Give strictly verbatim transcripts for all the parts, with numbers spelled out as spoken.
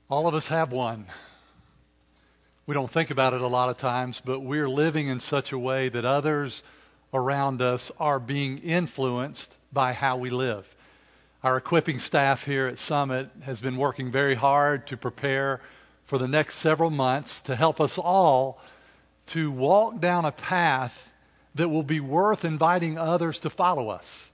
All of us have one. We don't think about it a lot of times, but we're living in such a way that others around us are being influenced by how we live. Our equipping staff here at Summit has been working very hard to prepare for the next several months to help us all to walk down a path that will be worth inviting others to follow us.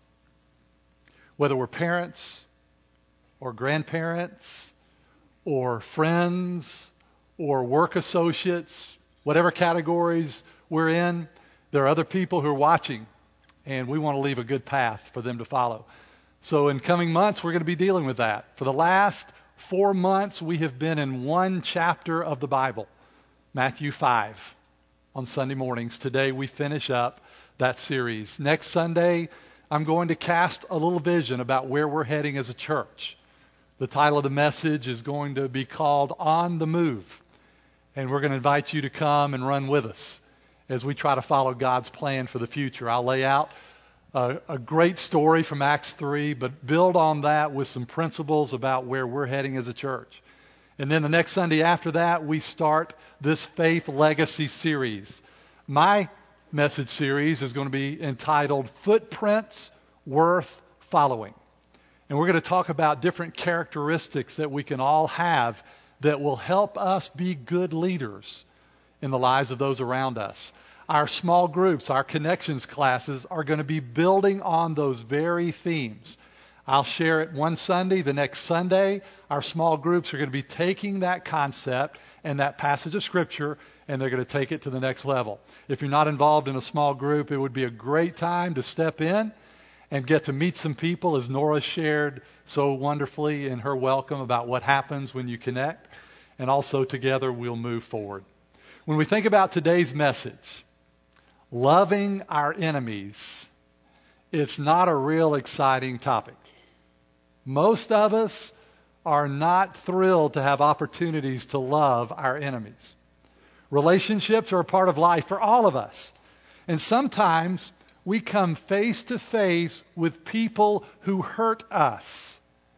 Whether we're parents or grandparents or friends or work associates, whatever categories we're in, there are other people who are watching, and we want to leave a good path for them to follow. So in coming months, we're going to be dealing with that. For the last four months, we have been in one chapter of the Bible, Matthew five, on Sunday mornings. Today, we finish up that series. Next Sunday, I'm going to cast a little vision about where we're heading as a church. The title of the message is going to be called On the Move. And we're going to invite you to come and run with us as we try to follow God's plan for the future. I'll lay out a, a great story from Acts three, but build on that with some principles about where we're heading as a church. And then the next Sunday after that, we start this Faith Legacy series. My message series is going to be entitled Footprints Worth Following. And we're going to talk about different characteristics that we can all have that will help us be good leaders in the lives of those around us. Our small groups, our connections classes are going to be building on those very themes. I'll share it one Sunday. The next Sunday, our small groups are going to be taking that concept and that passage of Scripture, and they're going to take it to the next level. If you're not involved in a small group, it would be a great time to step in and get to meet some people, as Nora shared so wonderfully in her welcome about what happens when you connect. And also together we'll move forward. When we think about today's message, loving our enemies, it's not a real exciting topic. Most of us are not thrilled to have opportunities to love our enemies. Relationships are a part of life for all of us. And sometimes we come face to face with people who hurt us.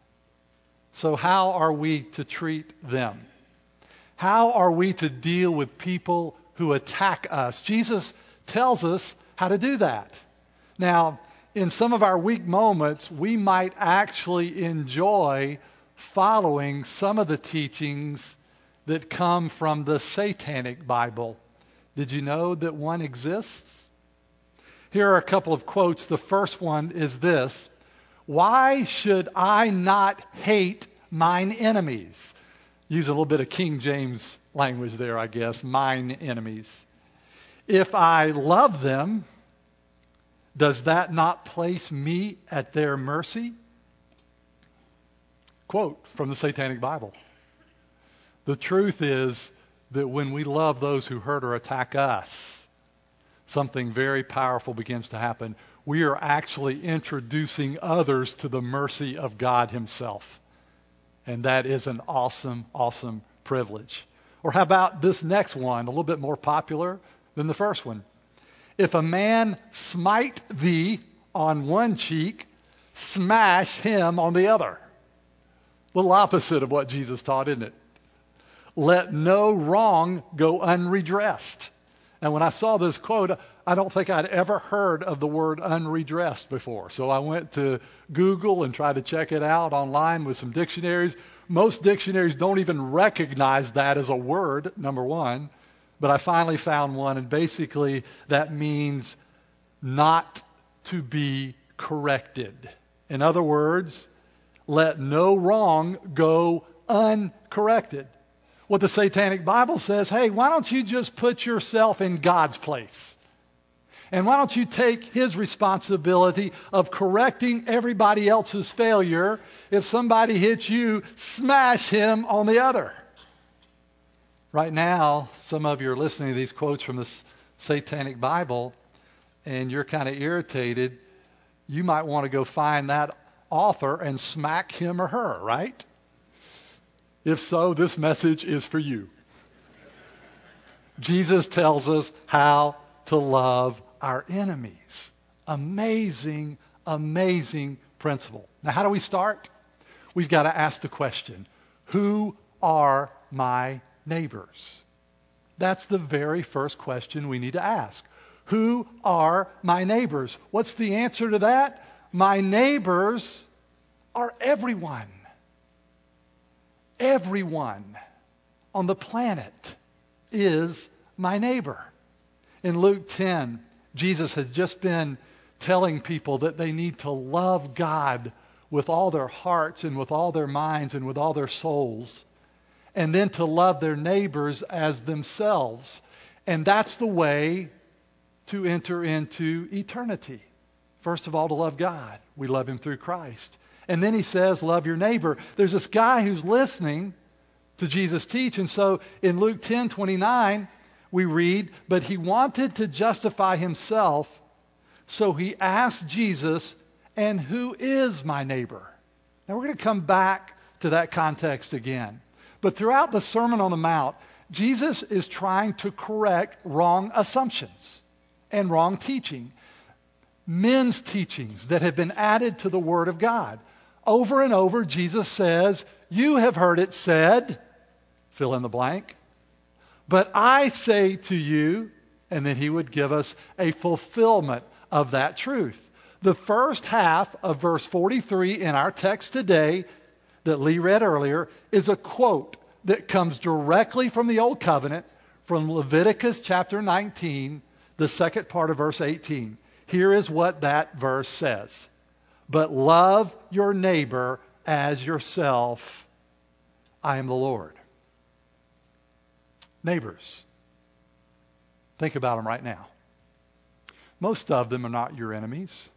So how are we to treat them? How are we to deal with people who attack us? Jesus tells us how to do that. Now, in some of our weak moments, we might actually enjoy following some of the teachings that come from the Satanic Bible. Did you know that one exists? Here are a couple of quotes. The first one is this: "Why should I not hate mine enemies?" Use a little bit of King James language there, I guess. Mine enemies. "If I love them, does that not place me at their mercy?" Quote from the Satanic Bible. The truth is that when we love those who hurt or attack us, something very powerful begins to happen. We are actually introducing others to the mercy of God Himself. And that is an awesome, awesome privilege. Or how about this next one, a little bit more popular than the first one? "If a man smite thee on one cheek, smash him on the other." A little opposite of what Jesus taught, isn't it? "Let no wrong go unredressed." And when I saw this quote, I don't think I'd ever heard of the word unredressed before. So I went to Google and tried to check it out online with some dictionaries. Most dictionaries don't even recognize that as a word, number one. But I finally found one, and basically that means not to be corrected. In other words, let no wrong go uncorrected. What the Satanic Bible says, hey, why don't you just put yourself in God's place? And why don't you take His responsibility of correcting everybody else's failure? If somebody hits you, smash him on the other. Right now, some of you are listening to these quotes from the Satanic Bible, and you're kind of irritated. You might want to go find that author and smack him or her, right? If so, this message is for you. Jesus tells us how to love our enemies. Amazing, amazing principle. Now, how do we start? We've got to ask the question, who are my neighbors? That's the very first question we need to ask. Who are my neighbors? What's the answer to that? My neighbors are everyone. Everyone on the planet is my neighbor. In Luke ten, Jesus has just been telling people that they need to love God with all their hearts and with all their minds and with all their souls, and then to love their neighbors as themselves. And that's the way to enter into eternity. First of all, to love God. We love him through Christ. And then he says, love your neighbor. There's this guy who's listening to Jesus teach. And so in Luke ten twenty-nine, we read, but he wanted to justify himself, so he asked Jesus, and who is my neighbor? Now we're going to come back to that context again. But throughout the Sermon on the Mount, Jesus is trying to correct wrong assumptions and wrong teaching. Men's teachings that have been added to the Word of God. Over and over, Jesus says, you have heard it said, fill in the blank, but I say to you, and then he would give us a fulfillment of that truth. The first half of verse forty-three in our text today that Lee read earlier is a quote that comes directly from the Old Covenant, from Leviticus chapter nineteen, the second part of verse eighteen. Here is what that verse says. But love your neighbor as yourself. I am the Lord. Neighbors. Think about them right now. Most of them are not your enemies.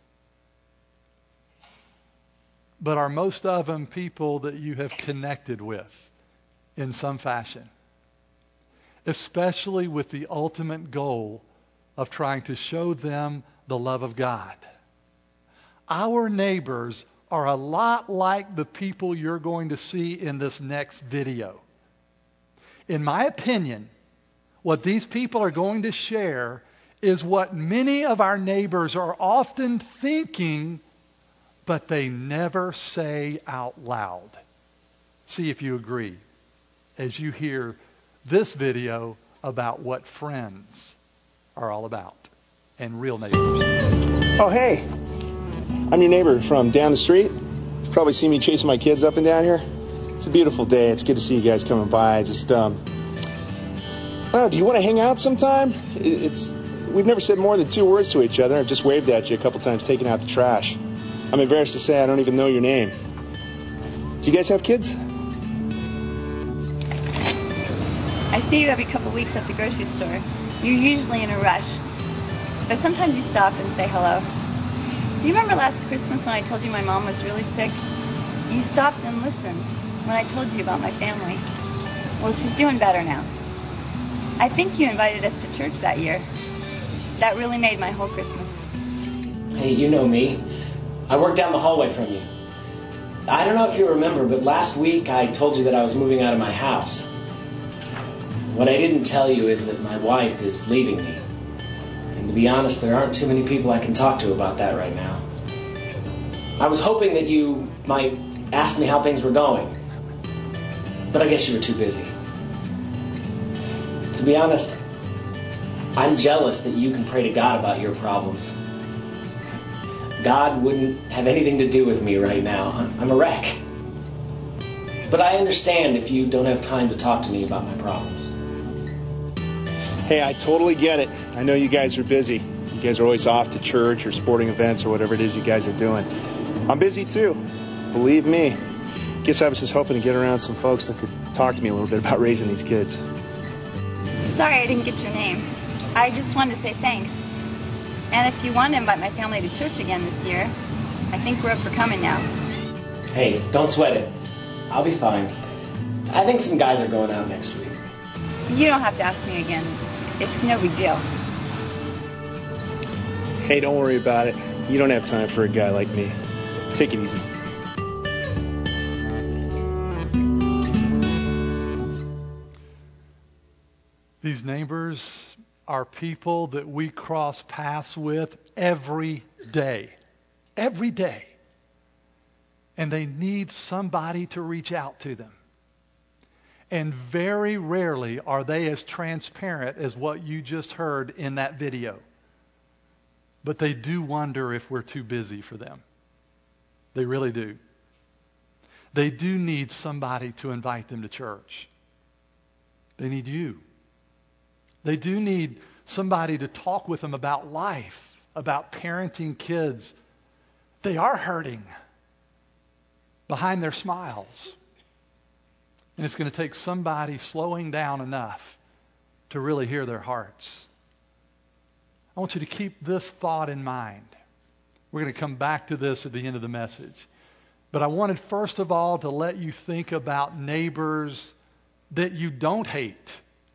But are most of them people that you have connected with in some fashion? Especially with the ultimate goal of trying to show them the love of God. Our neighbors are a lot like the people you're going to see in this next video. In my opinion, what these people are going to share is what many of our neighbors are often thinking, but they never say out loud. See if you agree as you hear this video about what friends are all about and real neighbors. Oh, hey. I'm your neighbor from down the street. You've probably seen me chasing my kids up and down here. It's a beautiful day. It's good to see you guys coming by. Just, um, oh, do you want to hang out sometime? It's, we've never said more than two words to each other. I've just waved at you a couple times taking out the trash. I'm embarrassed to say I don't even know your name. Do you guys have kids? I see you every couple weeks at the grocery store. You're usually in a rush, but sometimes you stop and say hello. Do you remember last Christmas when I told you my mom was really sick? You stopped and listened when I told you about my family. Well, she's doing better now. I think you invited us to church that year. That really made my whole Christmas. Hey, you know me. I work down the hallway from you. I don't know if you remember, but last week I told you that I was moving out of my house. What I didn't tell you is that my wife is leaving me. And to be honest, there aren't too many people I can talk to about that right now. I was hoping that you might ask me how things were going. But I guess you were too busy. To be honest, I'm jealous that you can pray to God about your problems. God wouldn't have anything to do with me right now. I'm a wreck. But I understand if you don't have time to talk to me about my problems. Hey, I totally get it. I know you guys are busy. You guys are always off to church or sporting events or whatever it is you guys are doing. I'm busy too. Believe me. Guess I was just hoping to get around some folks that could talk to me a little bit about raising these kids. Sorry I didn't get your name. I just wanted to say thanks. And if you want to invite my family to church again this year, I think we're up for coming now. Hey, don't sweat it. I'll be fine. I think some guys are going out next week. You don't have to ask me again. It's no big deal. Hey, don't worry about it. You don't have time for a guy like me. Take it easy. These neighbors are people that we cross paths with every day. Every day. And they need somebody to reach out to them. And very rarely are they as transparent as what you just heard in that video. But they do wonder if we're too busy for them. They really do. They do need somebody to invite them to church. They need you. They do need somebody to talk with them about life, about parenting kids. They are hurting behind their smiles. And it's going to take somebody slowing down enough to really hear their hearts. I want you to keep this thought in mind. We're going to come back to this at the end of the message. But I wanted first of all to let you think about neighbors that you don't hate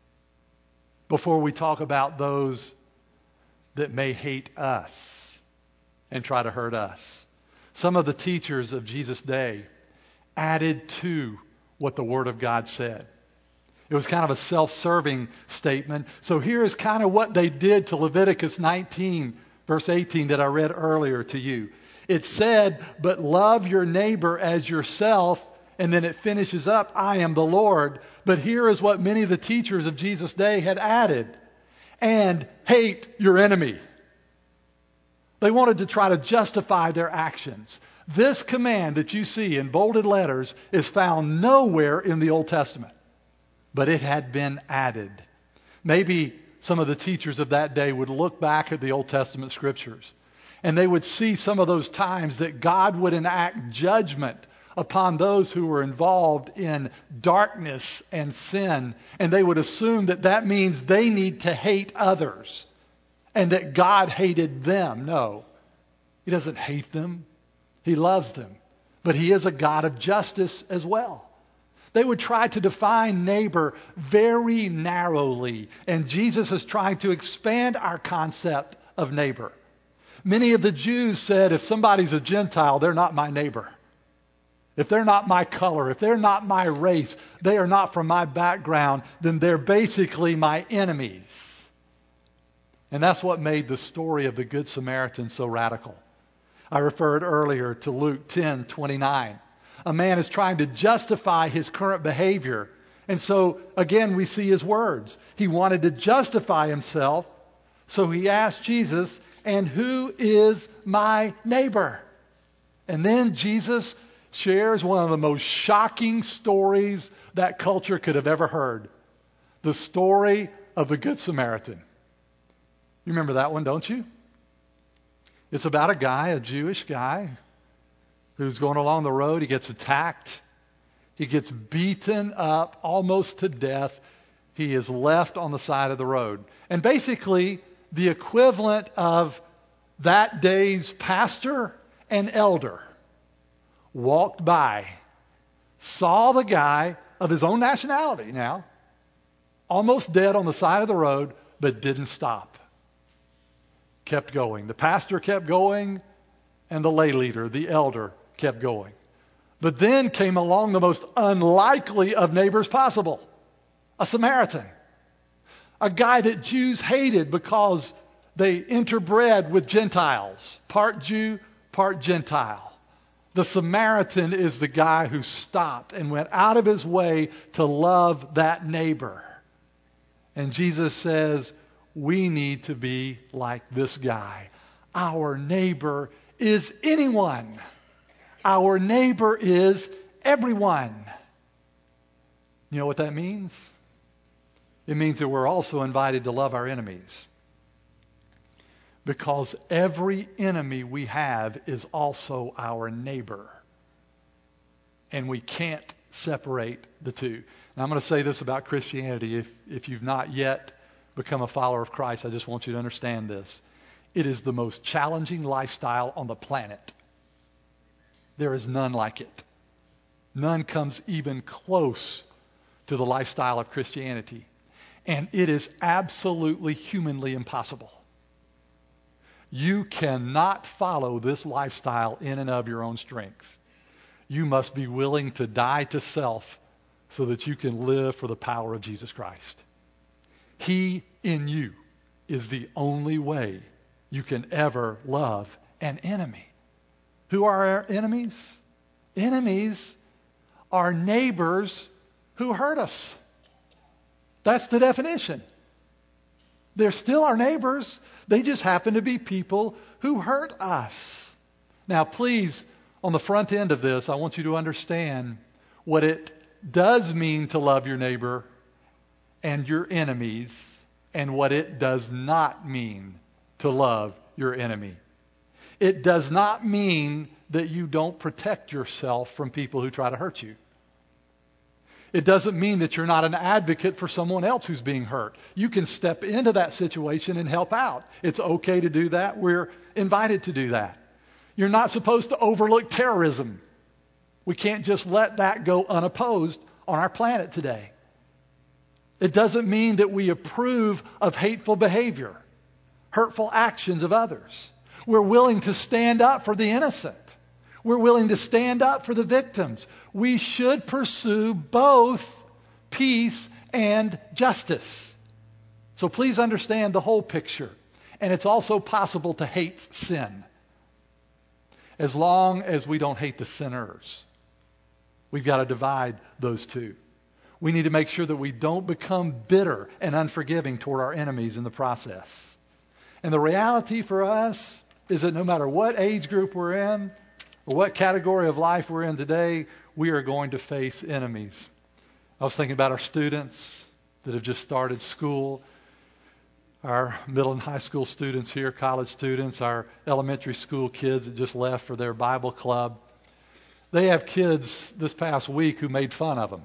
before we talk about those that may hate us and try to hurt us. Some of the teachers of Jesus' day added to what the Word of God said. It was kind of a self-serving statement. So here is kind of what they did to Leviticus nineteen, verse eighteen that I read earlier to you. It said, but love your neighbor as yourself, and then it finishes up, I am the Lord. But here is what many of the teachers of Jesus' day had added, and hate your enemy. They wanted to try to justify their actions. This command that you see in bolded letters is found nowhere in the Old Testament, but it had been added. Maybe some of the teachers of that day would look back at the Old Testament scriptures and they would see some of those times that God would enact judgment upon those who were involved in darkness and sin, and they would assume that that means they need to hate others and that God hated them. No, He doesn't hate them. He loves them. But He is a God of justice as well. They would try to define neighbor very narrowly. And Jesus is trying to expand our concept of neighbor. Many of the Jews said, if somebody's a Gentile, they're not my neighbor. If they're not my color, if they're not my race, they are not from my background, then they're basically my enemies. And that's what made the story of the Good Samaritan so radical. I referred earlier to Luke ten twenty-nine. A man is trying to justify his current behavior. And so, again, we see his words. He wanted to justify himself, so he asked Jesus, and who is my neighbor? And then Jesus shares one of the most shocking stories that culture could have ever heard. The story of the Good Samaritan. You remember that one, don't you? It's about a guy, a Jewish guy, who's going along the road. He gets attacked. He gets beaten up almost to death. He is left on the side of the road. And basically, the equivalent of that day's pastor and elder walked by, saw the guy of his own nationality now, almost dead on the side of the road, but didn't stop. Kept going. The pastor kept going, and the lay leader, the elder, kept going. But then came along the most unlikely of neighbors possible, a Samaritan. A guy that Jews hated because they interbred with Gentiles, part Jew, part Gentile. The Samaritan is the guy who stopped and went out of his way to love that neighbor. And Jesus says, we need to be like this guy. Our neighbor is anyone. Our neighbor is everyone. You know what that means? It means that we're also invited to love our enemies. Because every enemy we have is also our neighbor. And we can't separate the two. Now I'm going to say this about Christianity. If, if you've not yet become a follower of Christ, I just want you to understand this. It is the most challenging lifestyle on the planet. There is none like it. None comes even close to the lifestyle of Christianity. And it is absolutely humanly impossible. You cannot follow this lifestyle in and of your own strength. You must be willing to die to self so that you can live for the power of Jesus Christ. He in you is the only way you can ever love an enemy. Who are our enemies? Enemies are neighbors who hurt us. That's the definition. They're still our neighbors. They just happen to be people who hurt us. Now, please, on the front end of this, I want you to understand what it does mean to love your neighbor and your enemies, and what it does not mean to love your enemy. It does not mean that you don't protect yourself from people who try to hurt you. It doesn't mean that you're not an advocate for someone else who's being hurt. You can step into that situation and help out. It's okay to do that. We're invited to do that. You're not supposed to overlook terrorism. We can't just let that go unopposed on our planet today. It doesn't mean that we approve of hateful behavior, hurtful actions of others. We're willing to stand up for the innocent. We're willing to stand up for the victims. We should pursue both peace and justice. So please understand the whole picture. And it's also possible to hate sin, as long as we don't hate the sinners. We've got to divide those two. We need to make sure that we don't become bitter and unforgiving toward our enemies in the process. And the reality for us is that no matter what age group we're in or what category of life we're in today, we are going to face enemies. I was thinking about our students that have just started school, our middle and high school students here, college students, our elementary school kids that just left for their Bible club. They have kids this past week who made fun of them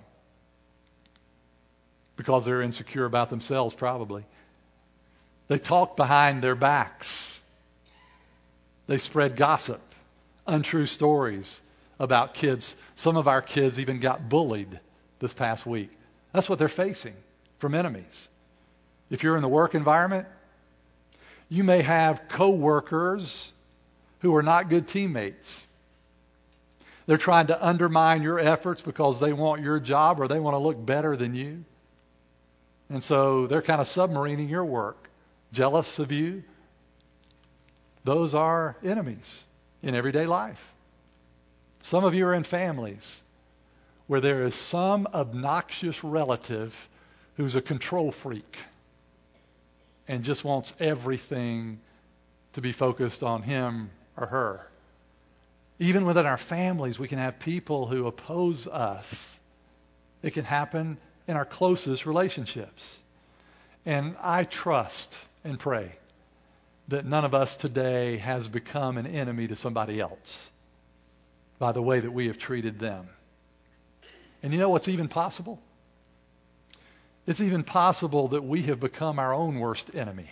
because they're insecure about themselves, probably. They talked behind their backs. They spread gossip, untrue stories about kids. Some of our kids even got bullied this past week. That's what they're facing from enemies. If you're in the work environment, you may have coworkers who are not good teammates. They're trying to undermine your efforts because they want your job or they want to look better than you. And so they're kind of submarining your work, jealous of you. Those are enemies in everyday life. Some of you are in families where there is some obnoxious relative who's a control freak and just wants everything to be focused on him or her. Even within our families, we can have people who oppose us. It can happen in our closest relationships. And I trust and pray that none of us today has become an enemy to somebody else by the way that we have treated them. And you know what's even possible? It's even possible that we have become our own worst enemy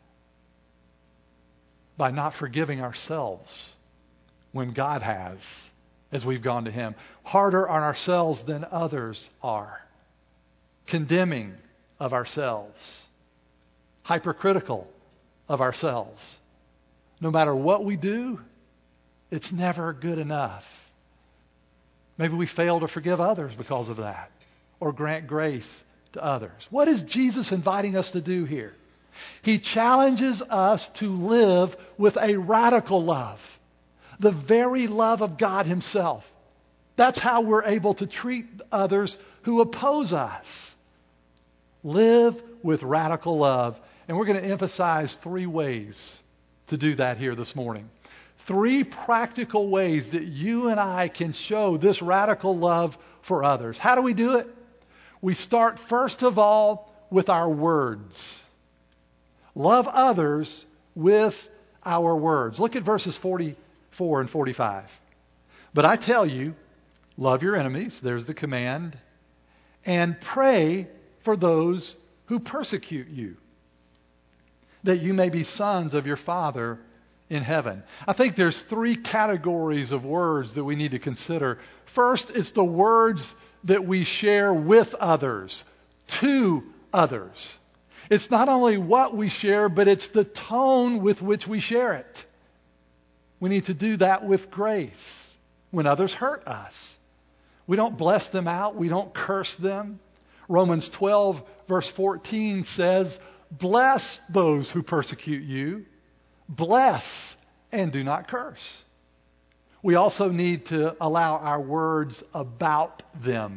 by not forgiving ourselves when God has, as we've gone to Him. Harder on ourselves than others are. Condemning of ourselves. Hypercritical of ourselves. No matter what we do, it's never good enough. Maybe we fail to forgive others because of that, or grant grace to others. What is Jesus inviting us to do here? He challenges us to live with a radical love, the very love of God Himself. That's how we're able to treat others who oppose us. Live with radical love. And we're going to emphasize three ways to do that here this morning. Three practical ways that you and I can show this radical love for others. How do we do it? We start first of all with our words. Love others with our words. Look at verses forty-four and forty-five. But I tell you, love your enemies, there's the command, and pray for those who persecute you, that you may be sons of your Father in heaven. I think there's three categories of words that we need to consider. First, it's the words that we share with others, to others. It's not only what we share, but it's the tone with which we share it. We need to do that with grace when others hurt us. We don't bless them out. We don't curse them. Romans twelve, verse fourteen says, bless those who persecute you. Bless and do not curse. We also need to allow our words about them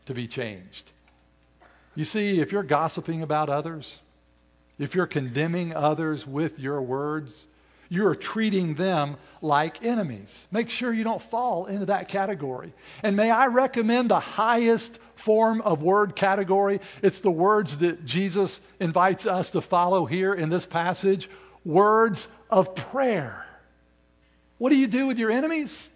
to be changed. You see, if you're gossiping about others, if you're condemning others with your words, you're treating them like enemies. Make sure you don't fall into that category. And may I recommend the highest form of word category? It's the words that Jesus invites us to follow here in this passage. Words of prayer. What do you do with your enemies?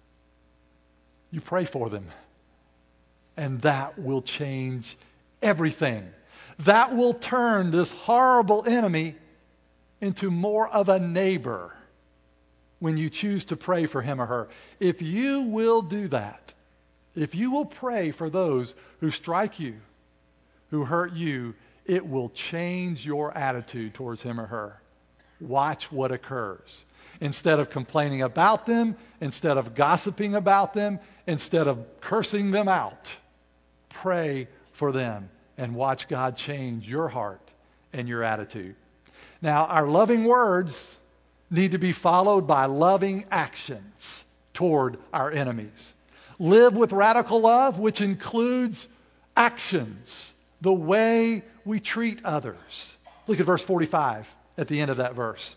You pray for them. And that will change everything. That will turn this horrible enemy into more of a neighbor when you choose to pray for him or her. If you will do that, if you will pray for those who strike you, who hurt you, it will change your attitude towards him or her. Watch what occurs. Instead of complaining about them, instead of gossiping about them, instead of cursing them out, pray for them and watch God change your heart and your attitude. Now, our loving words need to be followed by loving actions toward our enemies. Live with radical love, which includes actions, the way we treat others. Look at verse forty-five at the end of that verse.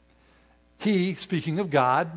He, speaking of God,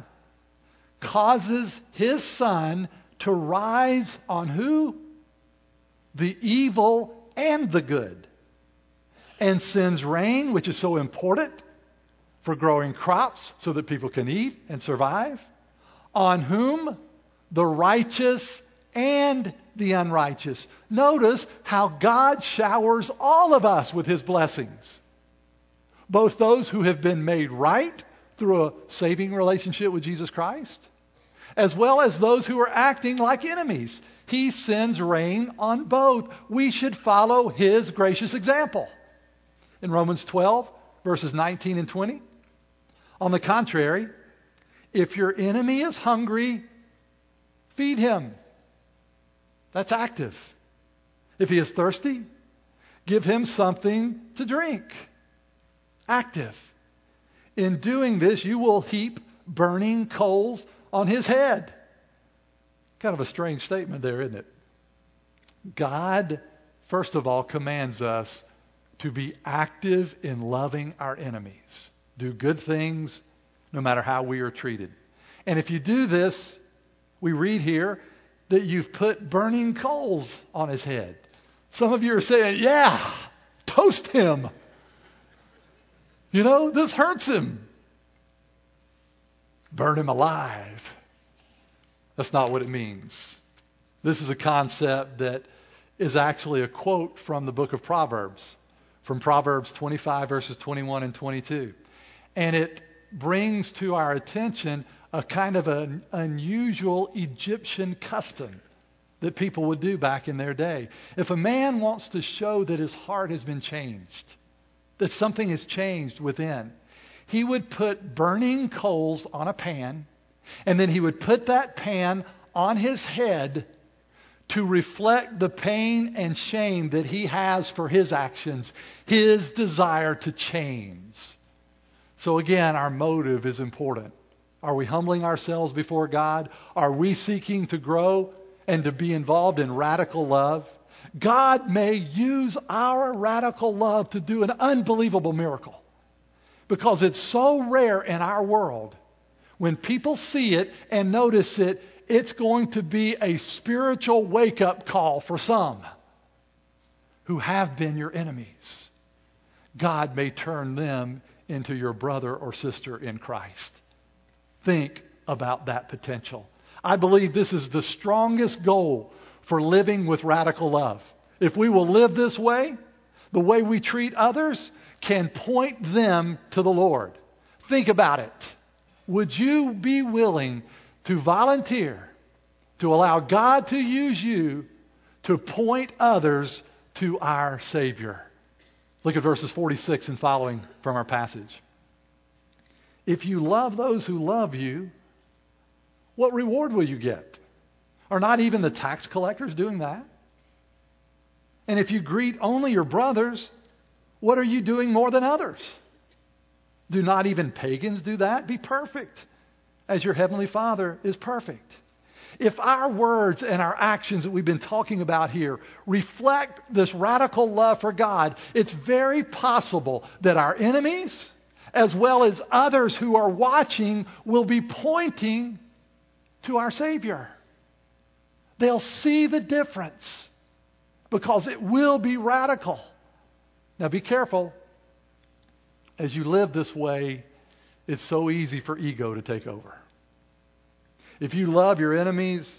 causes his sun to rise on who? The evil and the good. And sends rain, which is so important for growing crops so that people can eat and survive. On whom? The righteous and the unrighteous. Notice how God showers all of us with his blessings. Both those who have been made right through a saving relationship with Jesus Christ, as well as those who are acting like enemies. He sends rain on both. We should follow his gracious example. In Romans twelve, verses nineteen and twenty. On the contrary, if your enemy is hungry, feed him. That's active. If he is thirsty, give him something to drink. Active. In doing this, you will heap burning coals on his head. Kind of a strange statement there, isn't it? God, first of all, commands us to be active in loving our enemies. Do good things no matter how we are treated. And if you do this, we read here that you've put burning coals on his head. Some of you are saying, yeah, toast him. You know, this hurts him. Burn him alive. That's not what it means. This is a concept that is actually a quote from the book of Proverbs, from Proverbs twenty-five, verses twenty-one and twenty-two. And it brings to our attention a kind of an unusual Egyptian custom that people would do back in their day. If a man wants to show that his heart has been changed, that something has changed within, he would put burning coals on a pan, and then he would put that pan on his head to reflect the pain and shame that he has for his actions, his desire to change. So again, our motive is important. Are we humbling ourselves before God? Are we seeking to grow and to be involved in radical love? God may use our radical love to do an unbelievable miracle, because it's so rare in our world. When people see it and notice it, it's going to be a spiritual wake-up call for some who have been your enemies. God may turn them into your brother or sister in Christ. Think about that potential. I believe this is the strongest goal for living with radical love. If we will live this way, the way we treat others can point them to the Lord. Think about it. Would you be willing to volunteer to allow God to use you to point others to our Savior? Look at verses forty-six and following from our passage. If you love those who love you, what reward will you get? Are not even the tax collectors doing that? And if you greet only your brothers, what are you doing more than others? Do not even pagans do that? Be perfect, as your heavenly Father is perfect. If our words and our actions that we've been talking about here reflect this radical love for God, it's very possible that our enemies, as well as others who are watching, will be pointing to our Savior. They'll see the difference because it will be radical. Now be careful. As you live this way, it's so easy for ego to take over. If you love your enemies,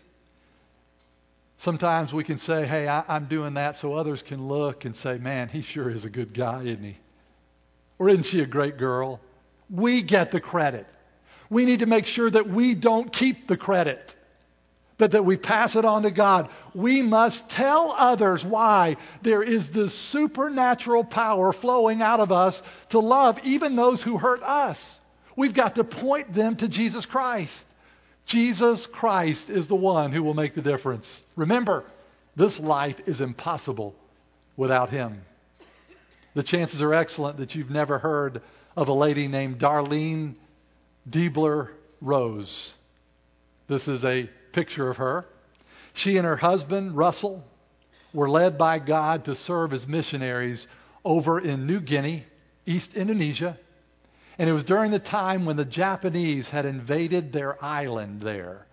sometimes we can say, hey, I, I'm doing that so others can look and say, man, he sure is a good guy, isn't he? Or isn't she a great girl? We get the credit. We need to make sure that we don't keep the credit, but that we pass it on to God. We must tell others why there is this supernatural power flowing out of us to love even those who hurt us. We've got to point them to Jesus Christ. Jesus Christ is the one who will make the difference. Remember, this life is impossible without him. The chances are excellent that you've never heard of a lady named Darlene Diebler Rose. This is a picture of her. She and her husband, Russell, were led by God to serve as missionaries over in New Guinea, East Indonesia. And it was during the time when the Japanese had invaded their island there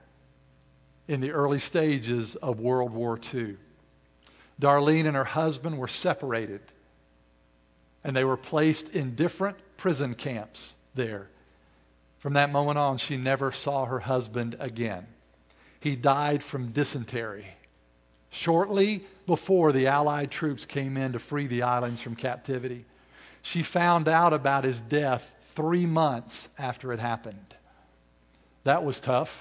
in the early stages of World War Two. Darlene and her husband were separated, and they were placed in different prison camps there. From that moment on, she never saw her husband again. He died from dysentery shortly before the Allied troops came in to free the islands from captivity. She found out about his death three months after it happened. That was tough.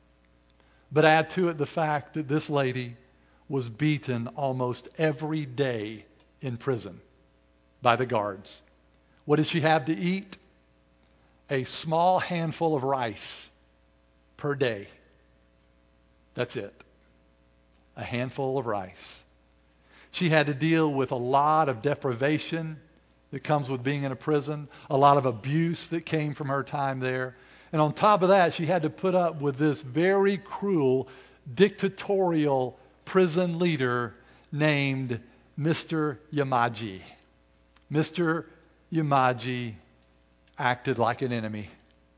But add to it the fact that this lady was beaten almost every day in prison by the guards. What did she have to eat? A small handful of rice per day. That's it. A handful of rice. She had to deal with a lot of deprivation that comes with being in a prison, a lot of abuse that came from her time there. And on top of that, she had to put up with this very cruel, dictatorial prison leader named Mister Yamaji. Mister Yamaji acted like an enemy.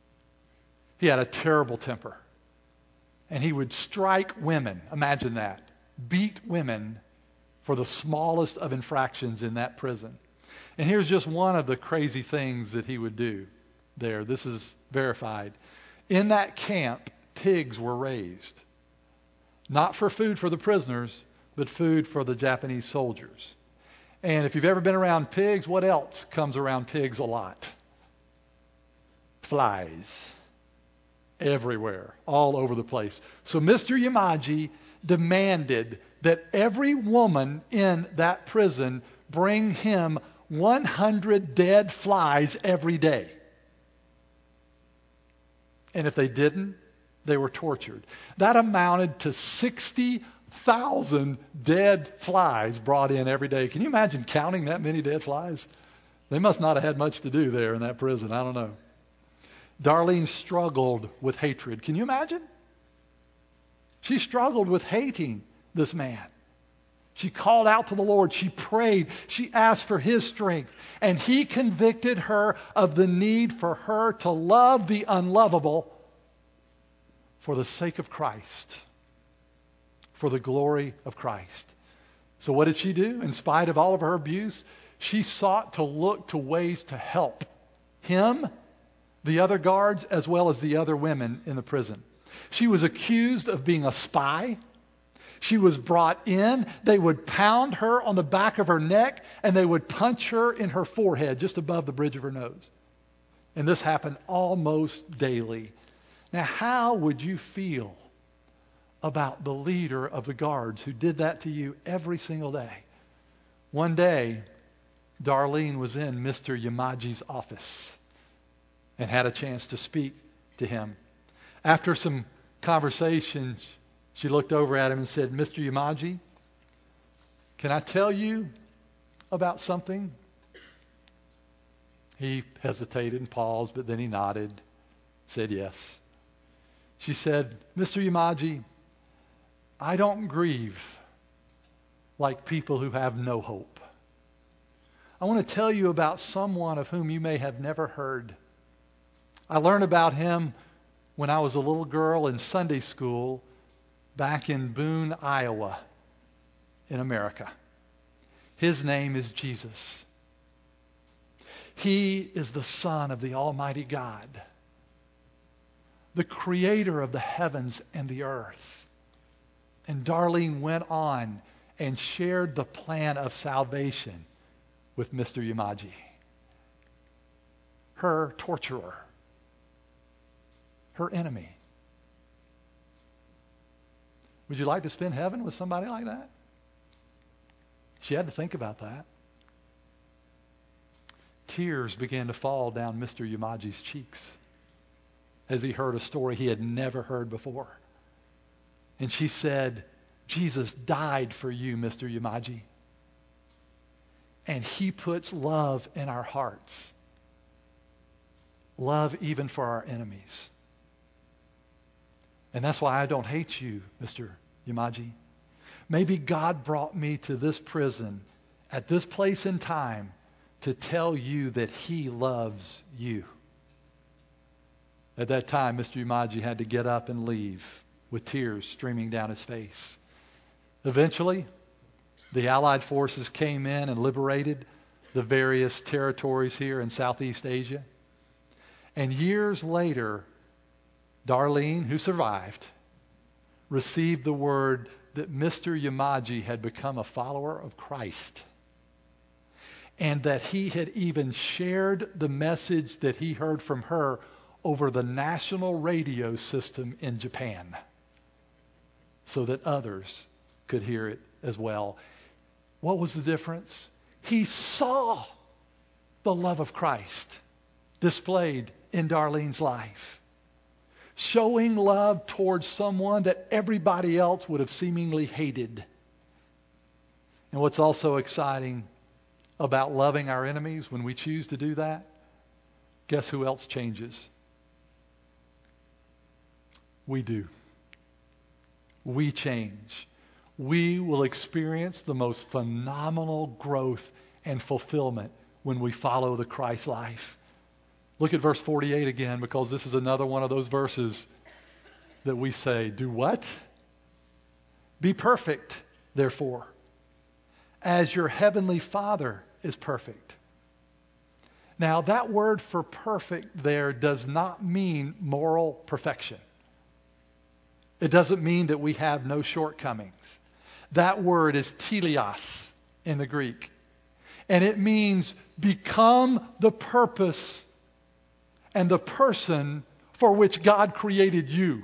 He had a terrible temper. And he would strike women, imagine that, beat women for the smallest of infractions in that prison. And here's just one of the crazy things that he would do there. This is verified. In that camp, pigs were raised. Not for food for the prisoners, but food for the Japanese soldiers. And if you've ever been around pigs, what else comes around pigs a lot? Flies. Everywhere, all over the place. So Mister Yamaji demanded that every woman in that prison bring him one hundred dead flies every day. And if they didn't, they were tortured. That amounted to sixty thousand dead flies brought in every day. Can you imagine counting that many dead flies? They must not have had much to do there in that prison. I don't know. Darlene struggled with hatred. Can you imagine? She struggled with hating this man. She called out to the Lord. She prayed. She asked for his strength. And he convicted her of the need for her to love the unlovable for the sake of Christ, for the glory of Christ. So what did she do? In spite of all of her abuse, she sought to look to ways to help him, the other guards, as well as the other women in the prison. She was accused of being a spy. She was brought in. They would pound her on the back of her neck, and they would punch her in her forehead, just above the bridge of her nose. And this happened almost daily. Now, how would you feel about the leader of the guards who did that to you every single day? One day, Darlene was in Mister Yamaji's office and had a chance to speak to him. After some conversations, she looked over at him and said, Mister Yamaji, can I tell you about something? He hesitated and paused, but then he nodded, said yes. She said, Mister Yamaji, I don't grieve like people who have no hope. I want to tell you about someone of whom you may have never heard. I learned about him when I was a little girl in Sunday school back in Boone, Iowa, in America. His name is Jesus. He is the Son of the Almighty God, the creator of the heavens and the earth. And Darlene went on and shared the plan of salvation with Mister Yamaji, her torturer, her enemy. Would you like to spend heaven with somebody like that? She had to think about that. Tears began to fall down Mister Yamaji's cheeks as he heard a story he had never heard before. And she said, Jesus died for you, Mister Yamaji. And he puts love in our hearts. Love even for our enemies. And that's why I don't hate you, Mister Yamaji. Maybe God brought me to this prison at this place in time to tell you that he loves you. At that time, Mister Yamaji had to get up and leave with tears streaming down his face. Eventually, the Allied forces came in and liberated the various territories here in Southeast Asia. And years later, Darlene, who survived, received the word that Mister Yamaji had become a follower of Christ, and that he had even shared the message that he heard from her over the national radio system in Japan so that others could hear it as well. What was the difference? He saw the love of Christ displayed in Darlene's life, showing love towards someone that everybody else would have seemingly hated. And what's also exciting about loving our enemies when we choose to do that, guess who else changes? We do. We change. We will experience the most phenomenal growth and fulfillment when we follow the Christ life. Look at verse forty-eight again, because this is another one of those verses that we say, do what? Be perfect, therefore, as your heavenly Father is perfect. Now, that word for perfect there does not mean moral perfection. It doesn't mean that we have no shortcomings. That word is teleos in the Greek. And it means become the purpose and the person for which God created you.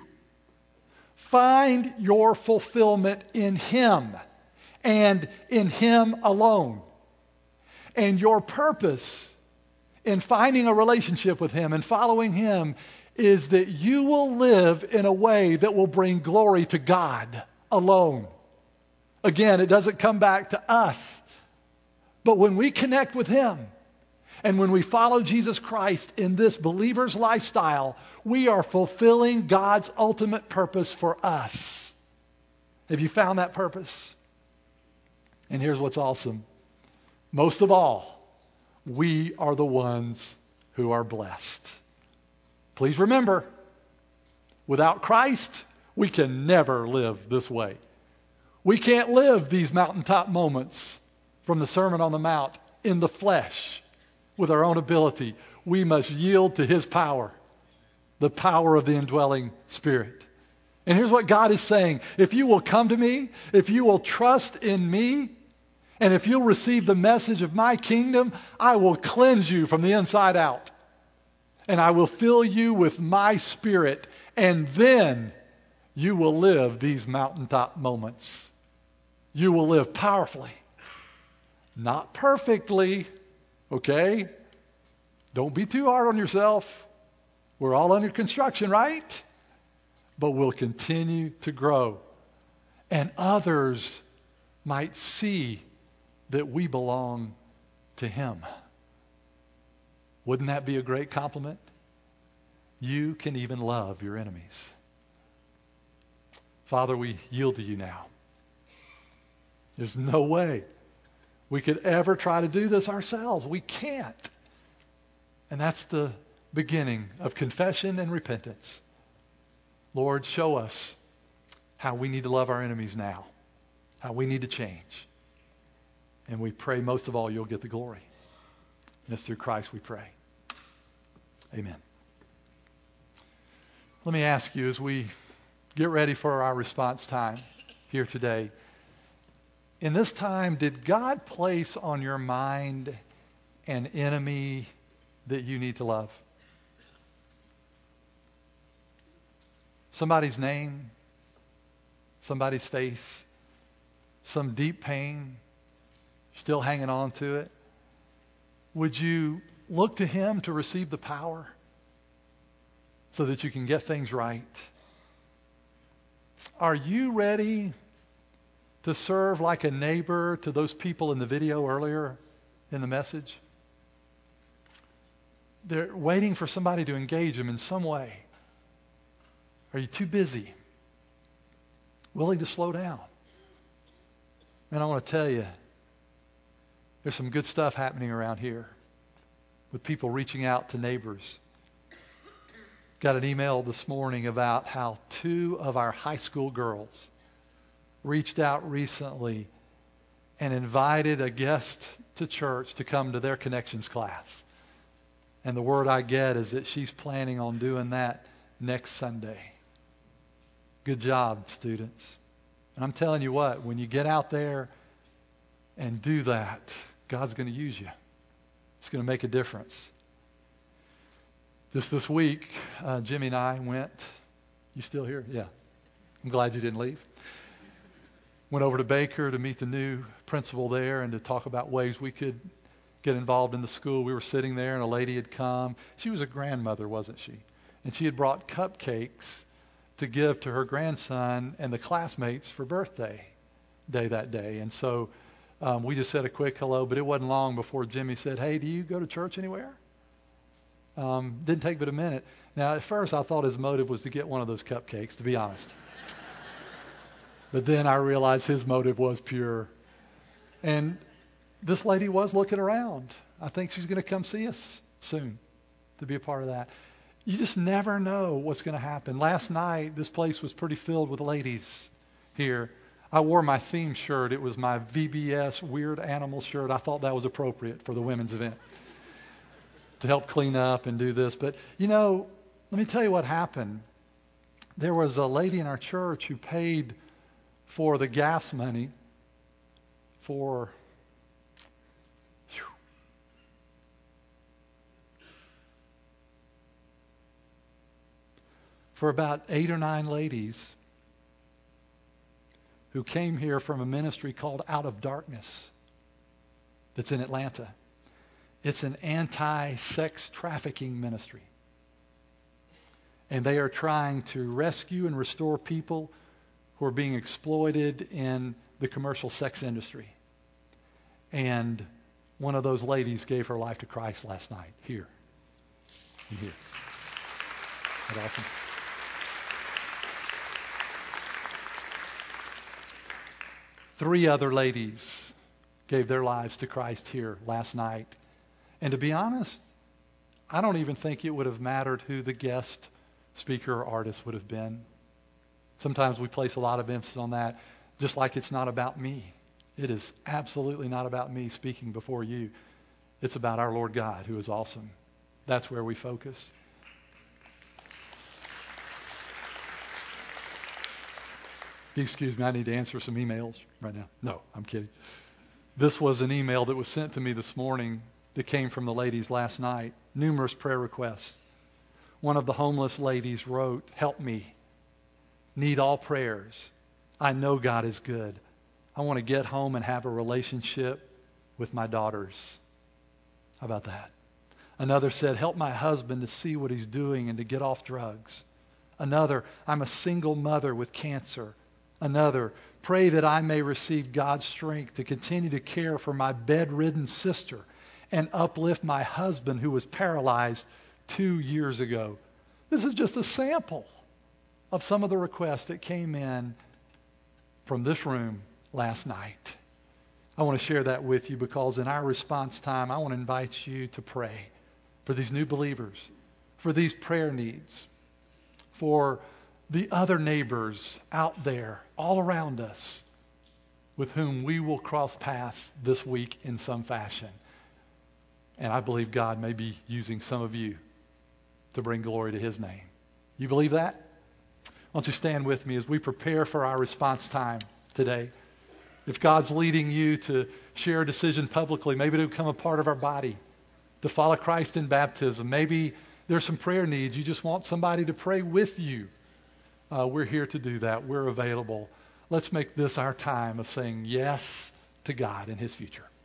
Find your fulfillment in Him and in Him alone. And your purpose in finding a relationship with Him and following Him is that you will live in a way that will bring glory to God alone. Again, it doesn't come back to us. But when we connect with Him and when we follow Jesus Christ in this believer's lifestyle, we are fulfilling God's ultimate purpose for us. Have you found that purpose? And here's what's awesome. Most of all, we are the ones who are blessed. Please remember, without Christ, we can never live this way. We can't live these mountaintop moments from the Sermon on the Mount in the flesh with our own ability. We must yield to His power, the power of the indwelling Spirit. And here's what God is saying. If you will come to me, if you will trust in me, and if you'll receive the message of my kingdom, I will cleanse you from the inside out. And I will fill you with my Spirit. And then you will live these mountaintop moments. You will live powerfully. Not perfectly, okay? Don't be too hard on yourself. We're all under construction, right? But we'll continue to grow. And others might see that we belong to Him. Wouldn't that be a great compliment? You can even love your enemies. Father, we yield to you now. There's no way we could ever try to do this ourselves. We can't. And that's the beginning of confession and repentance. Lord, show us how we need to love our enemies now, how we need to change. And we pray most of all you'll get the glory. And it's through Christ we pray. Amen. Let me ask you as we get ready for our response time here today. In this time, did God place on your mind an enemy that you need to love? Somebody's name, somebody's face, some deep pain, still hanging on to it. Would you look to him to receive the power so that you can get things right? Are you ready to serve like a neighbor to those people in the video earlier in the message? They're waiting for somebody to engage them in some way. Are you too busy? Willing to slow down? And I want to tell you, there's some good stuff happening around here with people reaching out to neighbors. Got an email this morning about how two of our high school girls reached out recently and invited a guest to church to come to their connections class. And the word I get is that she's planning on doing that next Sunday. Good job, students. And I'm telling you what, when you get out there and do that, God's going to use you. It's going to make a difference. Just this week, uh, Jimmy and I went, you still here? Yeah. I'm glad you didn't leave. Went over to Baker to meet the new principal there and to talk about ways we could get involved in the school. We were sitting there and a lady had come. She was a grandmother, wasn't she? And she had brought cupcakes to give to her grandson and the classmates for birthday day that day. And so um, we just said a quick hello, but it wasn't long before Jimmy said, hey, do you go to church anywhere? Um, didn't take but a minute. Now, at first I thought his motive was to get one of those cupcakes, to be honest. But then I realized his motive was pure. And this lady was looking around. I think she's going to come see us soon to be a part of that. You just never know what's going to happen. Last night, this place was pretty filled with ladies here. I wore my theme shirt. It was my V B S Weird Animal shirt. I thought that was appropriate for the women's event to help clean up and do this. But, you know, let me tell you what happened. There was a lady in our church who paid for the gas money for whew, for about eight or nine ladies who came here from a ministry called Out of Darkness that's in Atlanta. It's an anti-sex trafficking ministry. And they are trying to rescue and restore people who are being exploited in the commercial sex industry. And one of those ladies gave her life to Christ last night, here. And here. Isn't that awesome? Three other ladies gave their lives to Christ here last night. And to be honest, I don't even think it would have mattered who the guest speaker or artist would have been. Sometimes we place a lot of emphasis on that, just like it's not about me. It is absolutely not about me speaking before you. It's about our Lord God, who is awesome. That's where we focus. Excuse me, I need to answer some emails right now. No, I'm kidding. This was an email that was sent to me this morning that came from the ladies last night. Numerous prayer requests. One of the homeless ladies wrote, "Help me. Need all prayers. I know God is good. I want to get home and have a relationship with my daughters." How about that? Another said, "Help my husband to see what he's doing and to get off drugs." Another, "I'm a single mother with cancer." Another, "Pray that I may receive God's strength to continue to care for my bedridden sister and uplift my husband who was paralyzed two years ago." This is just a sample. of some of the requests that came in from this room last night. I want to share that with you because in our response time, I want to invite you to pray for these new believers, for these prayer needs, for the other neighbors out there all around us with whom we will cross paths this week in some fashion. And I believe God may be using some of you to bring glory to his name. You believe that? Why don't you stand with me as we prepare for our response time today? If God's leading you to share a decision publicly, maybe to become a part of our body, to follow Christ in baptism, maybe there's some prayer needs. You just want somebody to pray with you. Uh, we're here to do that. We're available. Let's make this our time of saying yes to God and his future.